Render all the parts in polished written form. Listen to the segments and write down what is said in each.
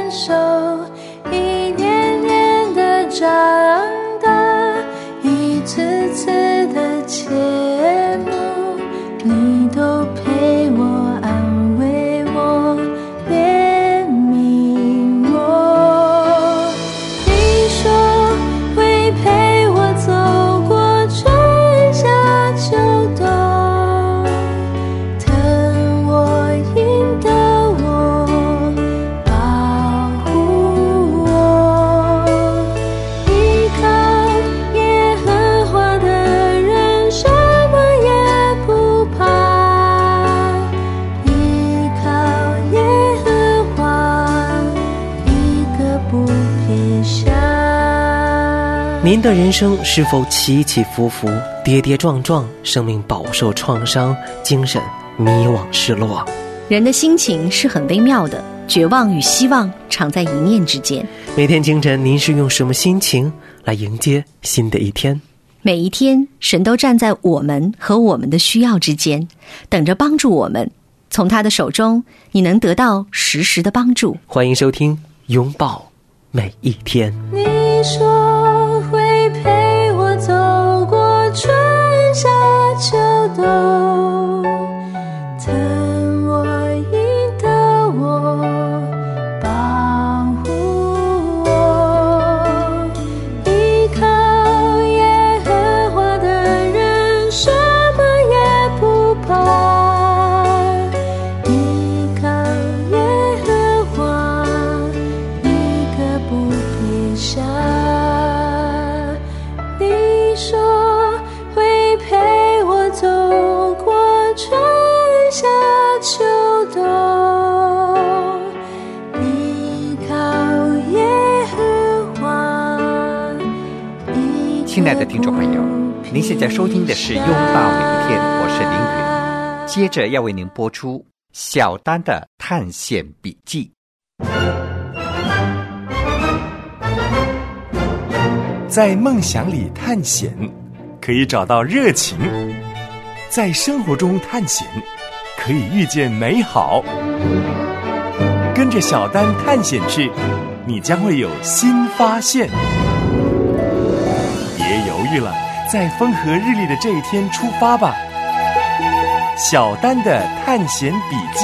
手，一年年的长大，一次次的切慕，你都陪我安慰我怜悯我。你说会陪我走过春夏秋冬，疼我引导我保护我，依靠耶和华的人什么也不怕，依靠耶和华一个不撇下。 您的人生是否起起伏伏、跌跌撞撞，生命饱受创伤，精神迷惘失落？ 人的心情是很微妙的，绝望与希望常在一念之间。 每天清晨，您是用什么心情来迎接新的一天？ 每一天，神都站在我们和我们的需要之间，等着帮助我们。从他的手中，你能得到实时的帮助。 欢迎收听《拥抱每一天》。 你说会陪我走过春夏秋冬，疼我引导我保护我，依靠耶和华的人什么也不怕，依靠耶和华一个不撇下。你说会陪我走过春夏秋冬，依靠耶和华。 亲爱的听众朋友，您现在收听的是《拥抱每一天》，我是凌云。接着要为您播出小丹的探险笔记。 在梦想里探险，可以找到热情；在生活中探险，可以遇见美好。跟着小丹探险去，你将会有新发现。别犹豫了，在风和日丽的这一天出发吧！小丹的探险笔记。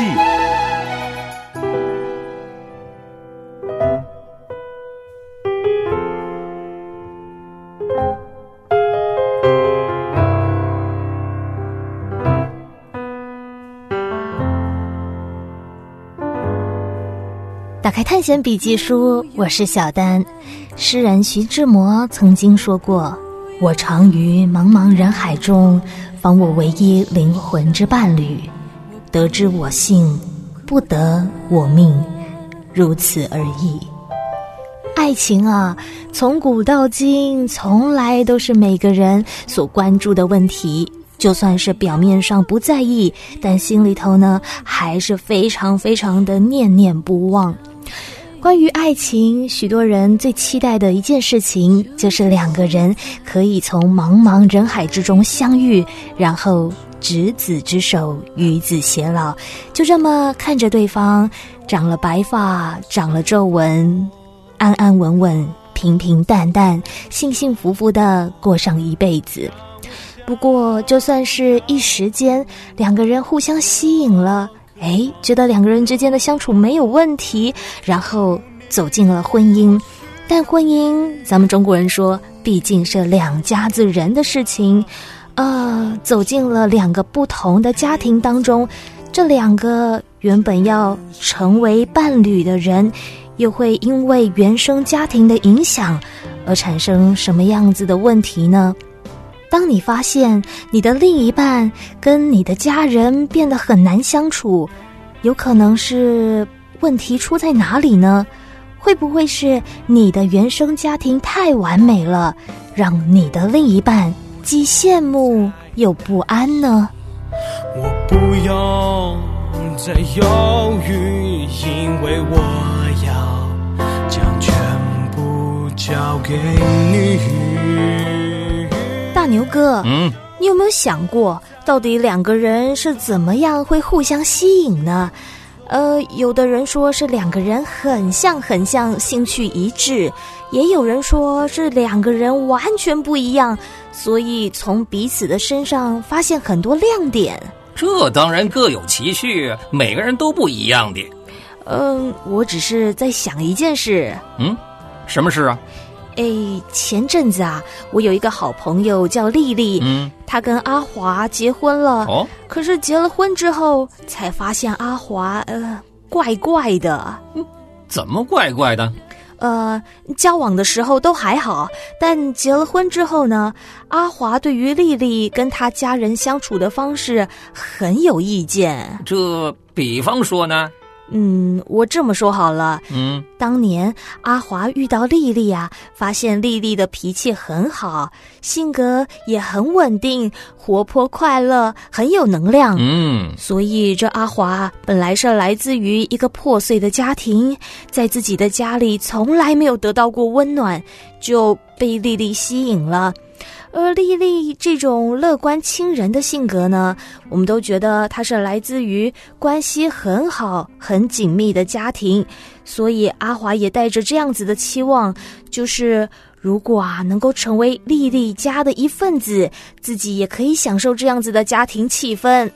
打开探险笔记书，我是小丹。诗人徐志摩曾经说过，我常于茫茫人海中访我唯一灵魂之伴侣，得之我幸，不得我命，如此而已。爱情啊，从古到今从来都是每个人所关注的问题，就算是表面上不在意，但心里头呢还是非常非常的念念不忘。关于爱情，许多人最期待的一件事情，就是两个人可以从茫茫人海之中相遇，然后执子之手，与子偕老，就这么看着对方长了白发，长了皱纹，安安稳稳，平平淡淡，幸幸福福地过上一辈子。不过就算是一时间两个人互相吸引了，觉得两个人之间的相处没有问题，然后走进了婚姻。但婚姻，咱们中国人说，毕竟是两家子人的事情，走进了两个不同的家庭当中，这两个原本要成为伴侣的人，又会因为原生家庭的影响而产生什么样子的问题呢？当你发现你的另一半跟你的家人变得很难相处，有可能是问题出在哪里呢？会不会是你的原生家庭太完美了，让你的另一半既羡慕又不安呢？ 我不用再犹豫，因为我要将全部交给你。 大牛哥，你有没有想过，到底两个人是怎么样会互相吸引呢？ 有的人说是两个人很像，兴趣一致，也有人说是两个人完全不一样，所以从彼此的身上发现很多亮点。 这当然各有其趣，每个人都不一样的。 我只是在想一件事。 什么事啊？ 前阵子啊，我有一个好朋友叫丽丽，她跟阿华结婚了。可是结了婚之后，才发现阿华怪怪的。 怎么怪怪的？ 交往的时候都还好，但结了婚之后呢，阿华对于丽丽跟她家人相处的方式很有意见。 这比方说呢？ 我这么说好了。当年阿华遇到丽丽啊，发现丽丽的脾气很好，性格也很稳定，活泼快乐，很有能量。所以这阿华本来是来自于一个破碎的家庭，在自己的家里从来没有得到过温暖，就被丽丽吸引了。而丽丽这种乐观亲人的性格呢，我们都觉得她是来自于关系很好很紧密的家庭，所以阿华也带着这样子的期望，就是如果能够成为丽丽家的一份子，自己也可以享受这样子的家庭气氛。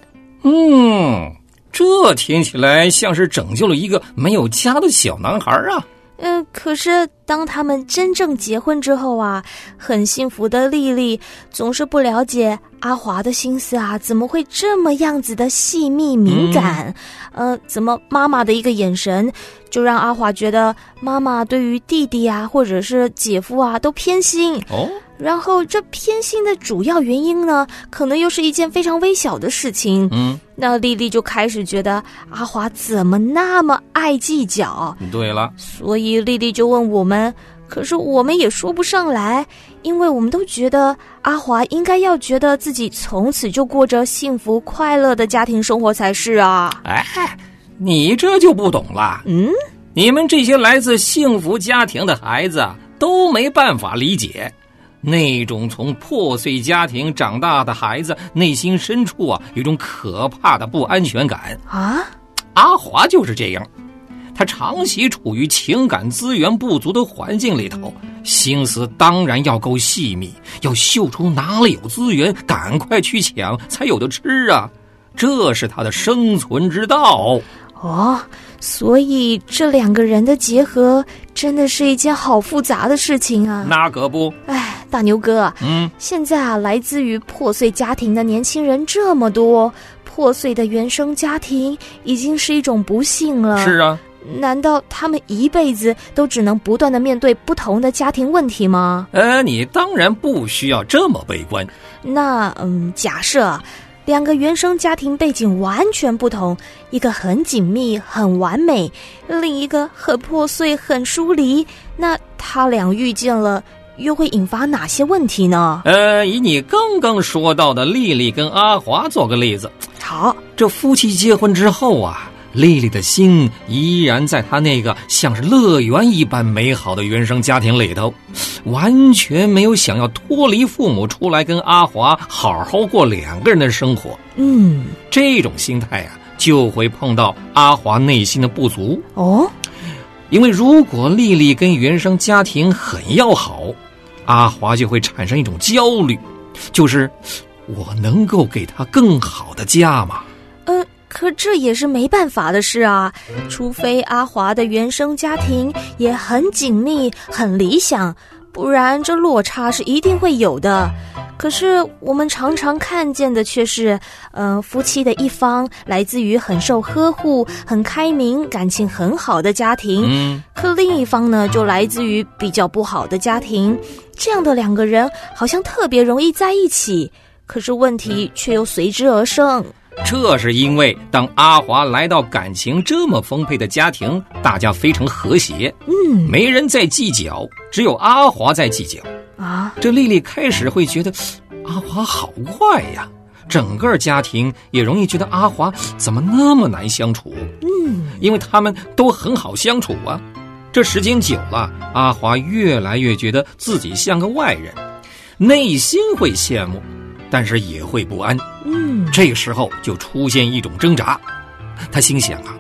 这听起来像是拯救了一个没有家的小男孩啊。 可是当他们真正结婚之后啊，很幸福的丽丽总是不了解阿华的心思啊，怎么会这么样子的细密敏感？怎么妈妈的一个眼神就让阿华觉得妈妈对于弟弟啊或者是姐夫啊都偏心。然后这偏心的主要原因呢，可能又是一件非常微小的事情。那丽丽就开始觉得阿华怎么那么爱计较。 对了， 所以丽丽就问我们，可是我们也说不上来，因为我们都觉得阿华应该要觉得自己从此就过着幸福快乐的家庭生活才是啊。 你这就不懂了。你们这些来自幸福家庭的孩子都没办法理解那种从破碎家庭长大的孩子内心深处有一种可怕的不安全感啊。阿华就是这样，他长期处于情感资源不足的环境里头，心思当然要够细密，要嗅出哪里有资源赶快去抢才有的吃啊，这是他的生存之道。 所以这两个人的结合真的是一件好复杂的事情啊。 那可不。 大牛哥，现在来自于破碎家庭的年轻人这么多，破碎的原生家庭已经是一种不幸了。 是啊。 难道他们一辈子都只能不断的面对不同的家庭问题吗？ 你当然不需要这么悲观。 那假设两个原生家庭背景完全不同，一个很紧密很完美，另一个很破碎很疏离，那他俩遇见了又会引发哪些问题呢？ 以你刚刚说到的丽丽跟阿华做个例子。 好， 这夫妻结婚之后丽丽的心依然在她那个像是乐园一般美好的原生家庭里头，完全没有想要脱离父母出来跟阿华好好过两个人的生活。这种心态就会碰到阿华内心的不足。因为如果丽丽跟原生家庭很要好，阿华就会产生一种焦虑，就是我能够给她更好的家吗？ 可这也是没办法的事啊，除非阿华的原生家庭也很紧密很理想，不然这落差是一定会有的。可是我们常常看见的却是夫妻的一方来自于很受呵护很开明感情很好的家庭，可另一方呢就来自于比较不好的家庭，这样的两个人好像特别容易在一起，可是问题却又随之而生。 这是因为当阿华来到感情这么丰沛的家庭，大家非常和谐，没人在计较，只有阿华在计较这丽丽开始会觉得阿华好怪呀，整个家庭也容易觉得阿华怎么那么难相处。因为他们都很好相处啊。这时间久了，阿华越来越觉得自己像个外人，内心会羡慕，但是也会不安。这时候就出现一种挣扎，他心想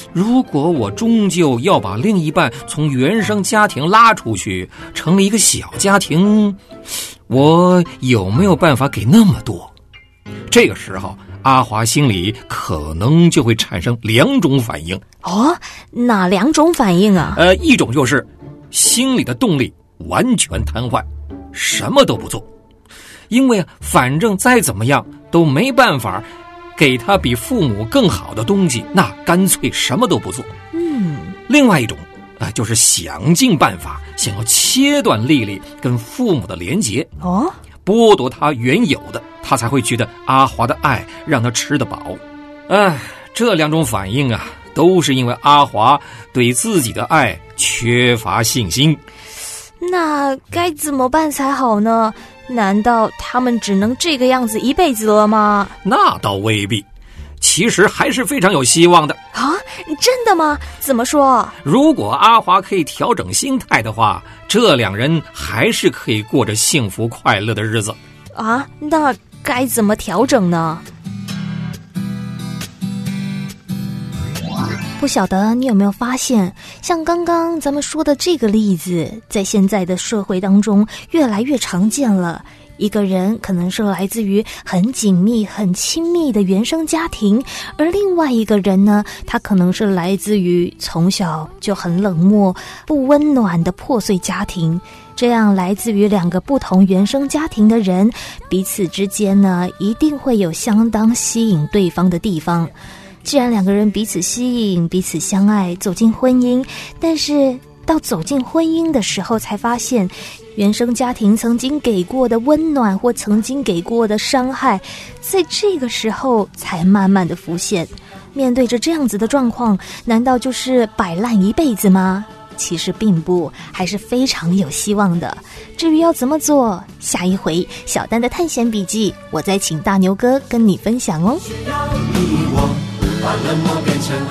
如果我终究要把另一半从原生家庭拉出去，成了一个小家庭，我有没有办法给那么多？这个时候，阿华心里可能就会产生2种反应。 哦，哪2种反应啊？ 一种就是心里的动力完全瘫痪，什么都不做，因为反正再怎么样都没办法给他比父母更好的东西，那干脆什么都不做。另外一种就是想尽办法想要切断丽丽跟父母的连结，剥夺他原有的，他才会觉得阿华的爱让他吃得饱。这2种反应都是因为阿华对自己的爱缺乏信心。 那该怎么办才好呢？难道他们只能这个样子一辈子了吗？ 那倒未必，其实还是非常有希望的。 真的吗？怎么说？ 如果阿华可以调整心态的话，这2人还是可以过着幸福快乐的日子。 那该怎么调整呢？不晓得你有没有发现，像刚刚咱们说的这个例子，在现在的社会当中越来越常见了。一个人可能是来自于很紧密很亲密的原生家庭，而另外一个人呢，他可能是来自于从小就很冷漠不温暖的破碎家庭。这样来自于2个不同原生家庭的人，彼此之间呢，一定会有相当吸引对方的地方。既然2个人彼此吸引彼此相爱，走进婚姻，但是到走进婚姻的时候才发现，原生家庭曾经给过的温暖或曾经给过的伤害，在这个时候才慢慢的浮现。面对着这样子的状况，难道就是摆烂一辈子吗？其实并不，还是非常有希望的。至于要怎么做，下一回小丹的探险笔记，我再请大牛哥跟你分享哦。 需要你我把冷漠变成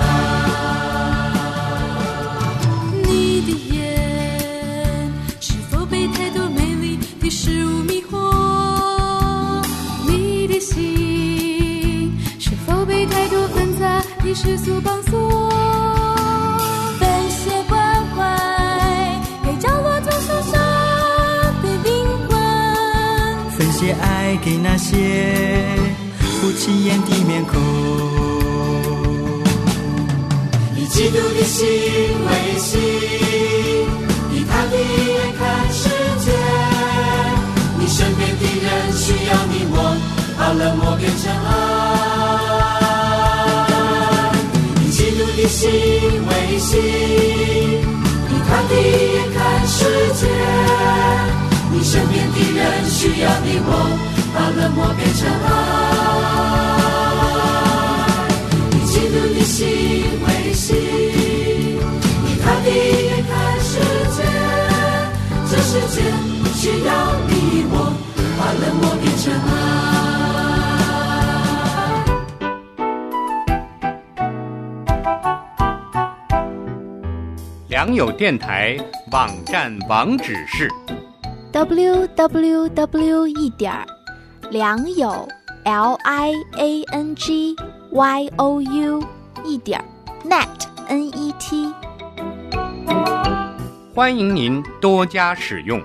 爱。 你的眼是否被太多美丽的事物迷惑？你的心是否被太多纷杂的世俗绑锁？分些关怀给角落中受伤的灵魂， 分些爱给那些不起眼的面孔。以基督的心为心，以他的眼看世界。你身边的人需要你我，把冷漠变成爱。以基督的心为心，以他的眼看世界。你身边的人需要你我，把冷漠变成爱。以基督的心为心，以他的眼看世界。这世界需要你我，把冷漠变成爱。良友电台网站网址是 www. 良友 LIANGYOU.net。 欢迎您多加使用。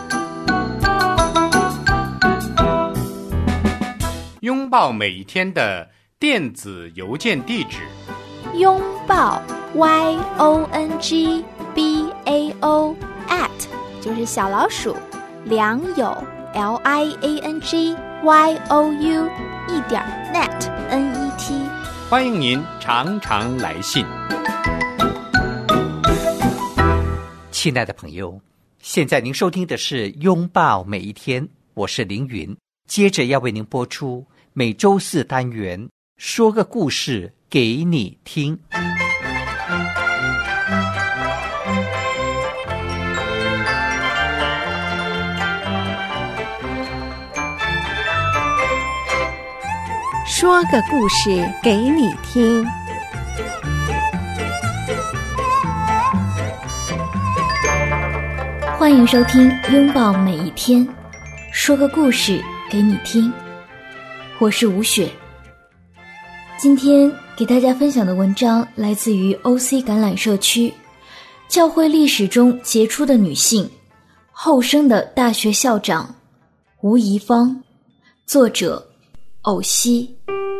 拥抱每一天的电子邮件地址， 拥抱 YONGBAO@ 就是小老鼠良友 LIANGYOU.net。 欢迎您常常来信。亲爱的朋友，现在您收听的是拥抱每一天，我是凌云，接着要为您播出每周4单元，说个故事给你听。 说个故事给你听。 欢迎收听拥抱每一天，说个故事给你听。我是吴雪，今天给大家分享的文章来自于 OC 橄榄社区，教会历史中杰出的女性，后生的大学校长吴宜芳，作者偶希。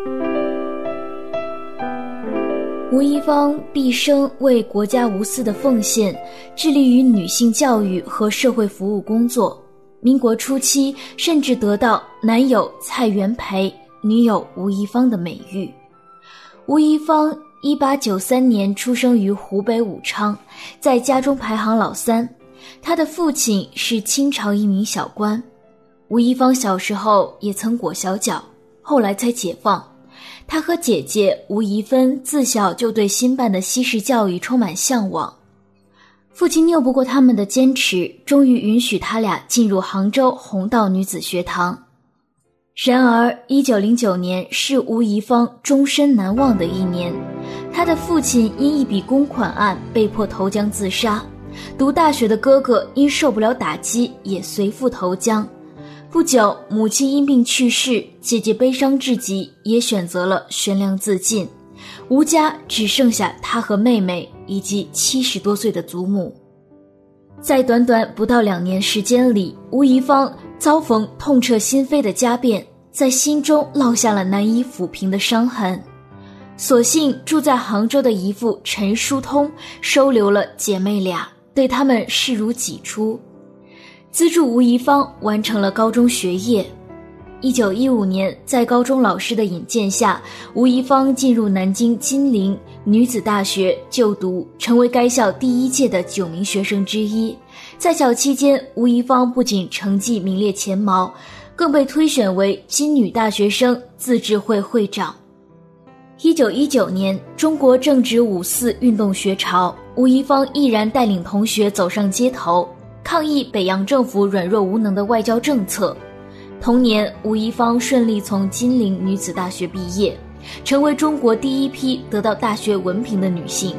吴宜芳毕生为国家无私的奉献，致力于女性教育和社会服务工作。民国初期甚至得到男友蔡元培、女友吴宜芳的美誉。吴宜芳1893年出生于湖北武昌，在家中排行老三。她的父亲是清朝一名小官。吴宜芳小时候也曾裹小脚，后来才解放。她和姐姐吴宜芬自小就对新办的西式教育充满向往。父亲拗不过他们的坚持，终于允许他俩进入杭州弘道女子学堂。然而1909年是吴宜芳终身难忘的一年，她的父亲因一笔公款案被迫投江自杀，读大学的哥哥因受不了打击也随父投江。不久，母亲因病去世，姐姐悲伤至极，也选择了悬梁自尽。吴家只剩下她和妹妹以及70多岁的祖母。在短短不到2年时间里，吴宜芳遭逢痛彻心扉的家变，在心中烙下了难以抚平的伤痕。所幸住在杭州的姨父陈叔通收留了姐妹俩，对她们视如己出，资助吴宜芳完成了高中学业。1915年，在高中老师的引荐下，吴宜芳进入南京金陵女子大学就读，成为该校第1届的9名学生之一。在校期间，吴宜芳不仅成绩名列前茅，更被推选为金女大学生自治会会长。1919年，中国正值5四运动学潮，吴宜芳毅然带领同学走上街头，抗议北洋政府软弱无能的外交政策。同年，吴宜芳顺利从金陵女子大学毕业，成为中国第1批得到大学文凭的女性。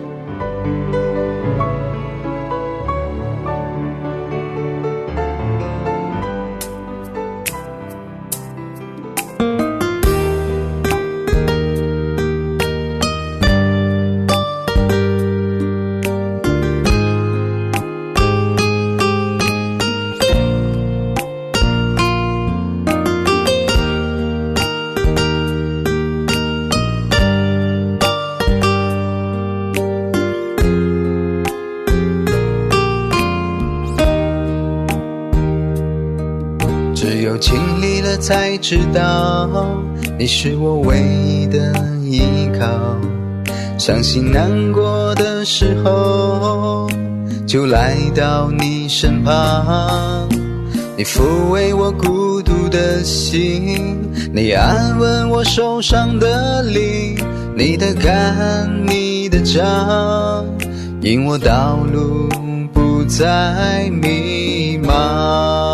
只有经历了才知道，你是我唯一的依靠。伤心难过的时候，就来到你身旁。你抚慰我孤独的心，你安稳我受伤的灵。你的肝，你的脏，引我道路不再迷茫。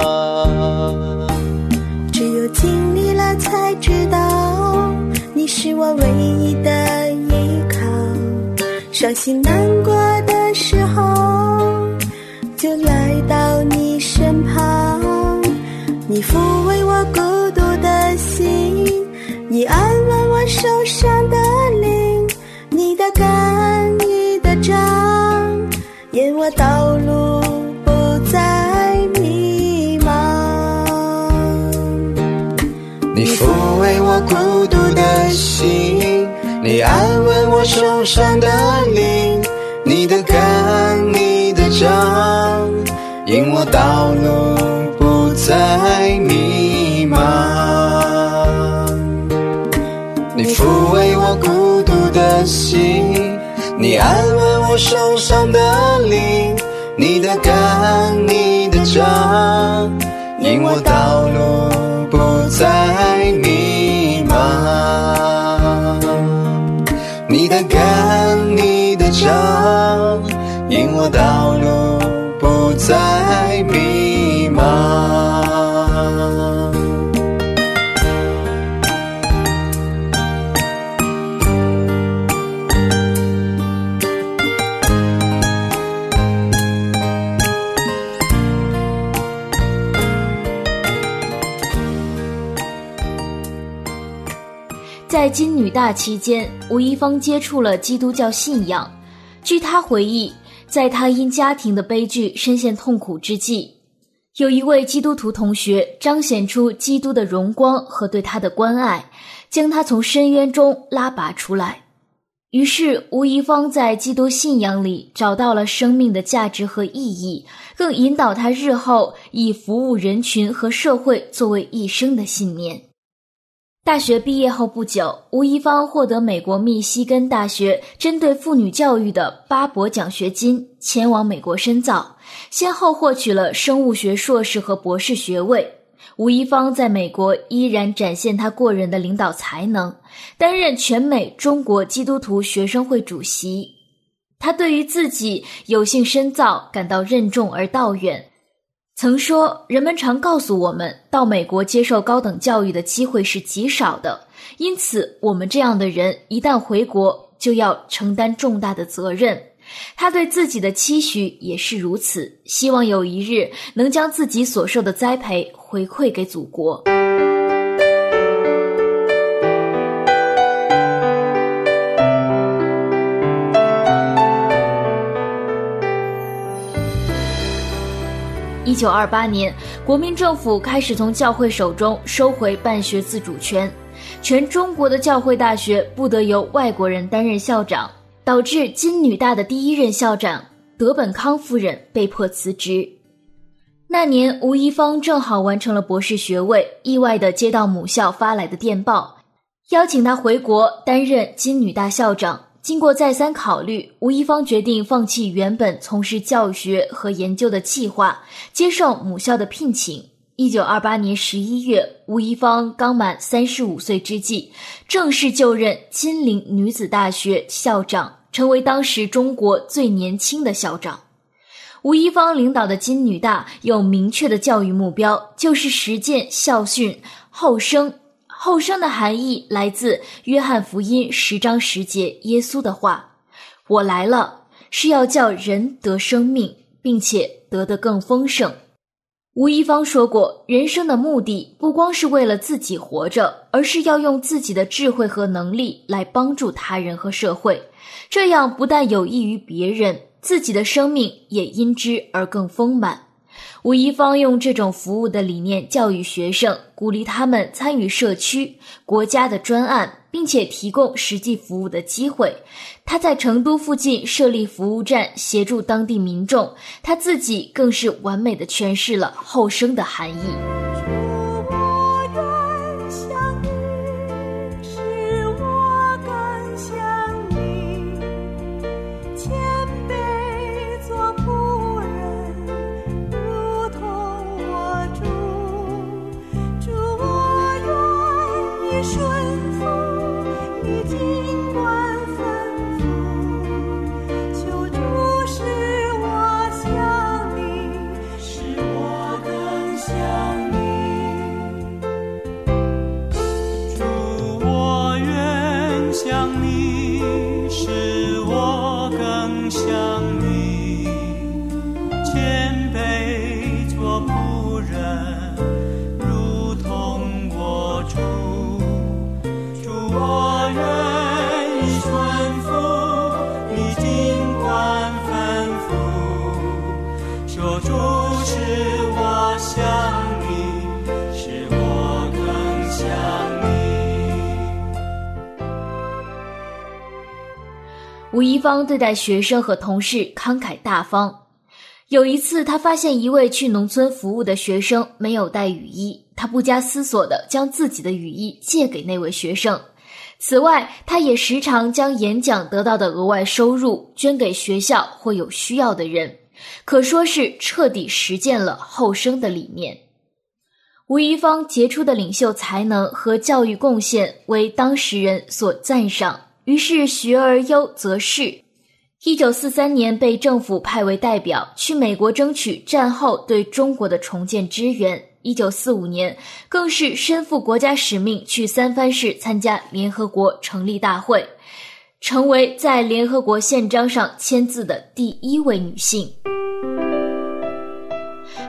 经历了才知道，你是我唯一的依靠。伤心难过的时候，就来到你身旁。你抚慰我孤独的心，你安稳我受伤的灵。你的肝，你的脏，引我道路不再迷茫。 你抚慰我孤独的心，你安稳我受伤的灵。你的肝，你的脏，引我道路不再迷茫。你抚慰我孤独的心，你安稳我受伤的灵。你的肝，你的脏，引我道路不再迷茫。你的肝，你的脏，引我道路不再迷茫。 在在金女大期间，吴一芳接触了基督教信仰。据她回忆，在她因家庭的悲剧深陷痛苦之际，有一位基督徒同学彰显出基督的荣光和对她的关爱，将她从深渊中拉拔出来。于是吴一芳在基督信仰里找到了生命的价值和意义，更引导她日后以服务人群和社会作为一生的信念。大学毕业后不久，吴一芳获得美国密西根大学针对妇女教育的巴伯奖学金，前往美国深造，先后获取了生物学硕士和博士学位。吴一芳在美国依然展现她过人的领导才能，担任全美中国基督徒学生会主席。她对于自己有幸深造感到任重而道远，曾说，人们常告诉我们，到美国接受高等教育的机会是极少的，因此我们这样的人一旦回国就要承担重大的责任。他对自己的期许也是如此，希望有一日能将自己所受的栽培回馈给祖国。1928年，国民政府开始从教会手中收回办学自主权，全中国的教会大学不得由外国人担任校长，导致金女大的第一任校长德本康夫人被迫辞职。那年吴一芳正好完成了博士学位，意外地接到母校发来的电报，邀请她回国担任金女大校长。经过再三考虑，吴一芳决定放弃原本从事教学和研究的计划，接受母校的聘请。1928年11月，吴一芳刚满35岁之际，正式就任金陵女子大学校长，成为当时中国最年轻的校长。吴一芳领导的金女大有明确的教育目标，就是实践校训后生。后生的含义来自约翰福音10章10节耶稣的话：我来了，是要叫人得生命，并且得得更丰盛。吴一芳说过，人生的目的不光是为了自己活着，而是要用自己的智慧和能力来帮助他人和社会，这样不但有益于别人，自己的生命也因之而更丰满。吴一芳用这种服务的理念教育学生，鼓励他们参与社区、国家的专案，并且提供实际服务的机会。他在成都附近设立服务站，协助当地民众，他自己更是完美地诠释了后生的含义。吴一芳对待学生和同事慷慨大方。有一次，他发现一位去农村服务的学生没有带雨衣，他不加思索地将自己的雨衣借给那位学生。此外，他也时常将演讲得到的额外收入捐给学校或有需要的人，可说是彻底实践了后生的理念。吴一芳杰出的领袖才能和教育贡献为当时人所赞赏，于是学而优则仕。1943年被政府派为代表去美国争取战后对中国的重建支援。1945年更是身负国家使命去三藩市参加联合国成立大会，成为在联合国宪章上签字的第一位女性。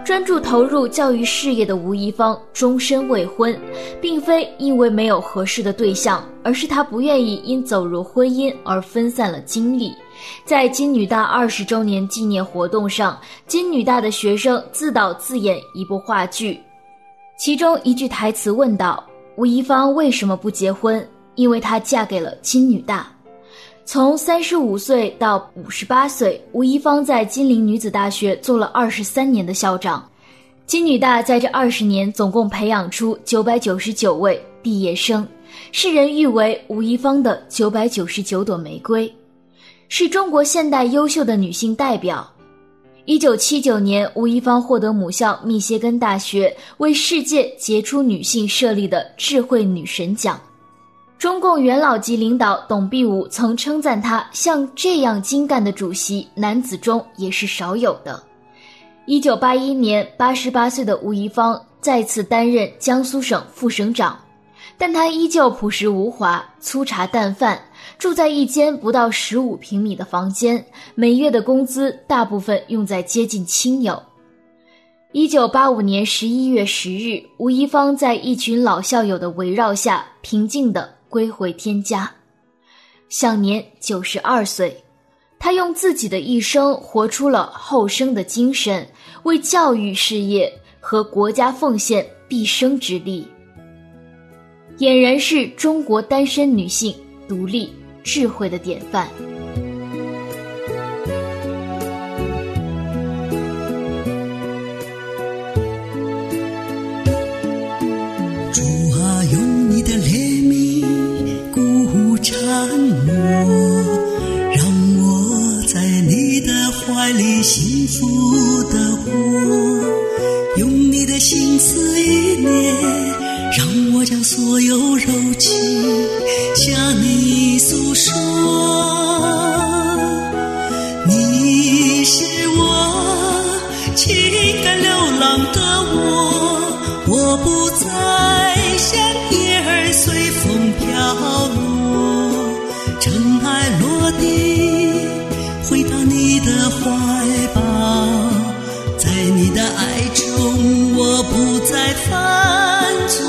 专注投入教育事业的吴宜芳终身未婚，并非因为没有合适的对象，而是她不愿意因走入婚姻而分散了精力。在金女大20周年纪念活动上，金女大的学生自导自演一部话剧，其中一句台词问道：吴宜芳为什么不结婚？因为她嫁给了金女大。从35岁到58岁，吴宜芳在金陵女子大学做了23年的校长。金女大在这20年总共培养出999位毕业生，世人誉为吴宜芳的999朵玫瑰，是中国现代优秀的女性代表。1979年，吴宜芳获得母校密歇根大学为世界杰出女性设立的智慧女神奖。中共元老级领导董必武曾称赞她像这样精干的主席，男子中也是少有的。1981年，88岁的吴宜芳再次担任江苏省副省长，但她依旧朴实无华，粗茶淡饭，住在一间不到15平米的房间，每月的工资大部分用在接近亲友。1985年11月10日，吴宜芳在一群老校友的围绕下，平静地归回天家，享年92岁。他用自己的一生活出了后生的精神，为教育事业和国家奉献毕生之力，俨然是中国单身女性独立智慧的典范。 主啊，用你的怜悯顾缠我，让我在你的怀里幸福的活，用你的心思意念，让我将所有柔情向你诉说。你是我情感流浪的我不再像叶儿随风飘落，尘埃落地回到你的怀抱，在你的爱中我不再犯错。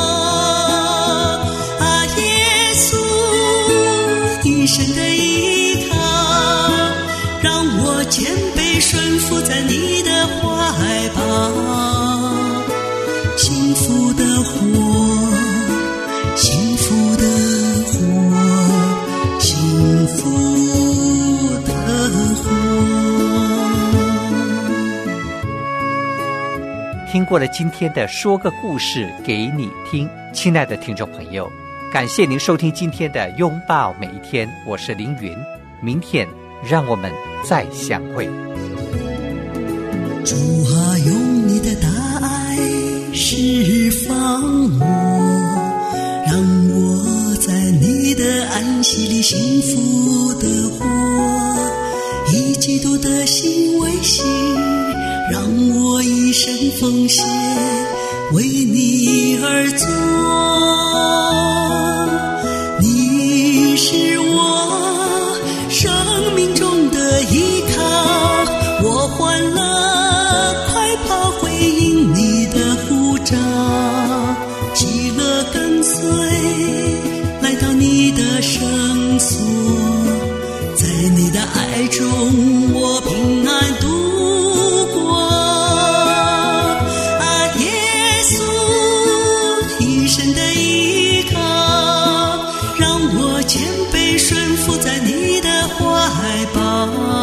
啊，耶稣，一生的依靠，让我谦卑顺服在你的怀抱，幸福的活，幸福的活，幸福的活。 听过了今天的说个故事给你听，亲爱的听众朋友，感谢您收听今天的拥抱每一天，我是凌云，明天让我们再相会。 主啊，用你的大爱释放我，让我在你的安息里幸福的活，以基督的心为心，让我一生奉献为你而做。你是我生命中的依靠，我欢乐快跑回应你的呼召，喜乐跟随来到你的圣所，在你的爱中我平安度过。啊，耶稣，一生的依靠，让我谦卑顺服在你的怀抱，